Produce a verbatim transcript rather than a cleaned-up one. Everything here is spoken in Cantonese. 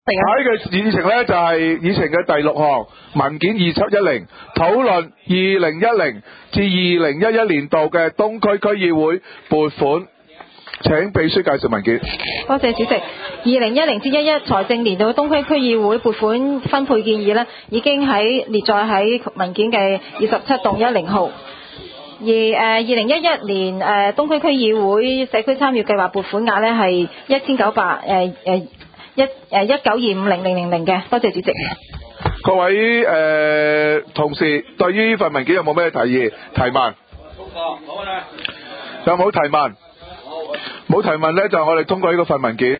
喺嘅議程呢，就係議程嘅第六項文件二七一零，討論二零一零至二零一一年度嘅東區區議會撥款。請秘書介紹文件。 多謝主席。二零一零至一一財政年度東區區議會撥款分配建議呢，已經喺列載喺文件嘅二十七棟一零號。而誒二零一一年誒、呃、東區區議會社區參與計劃撥款額呢係一千九百誒誒一誒一九二五零零零零嘅。多謝主席。 各位誒、呃、同事，對於呢份文件有冇咩提議提問？有冇提問？冇提問呢，就我哋通過呢個份文件。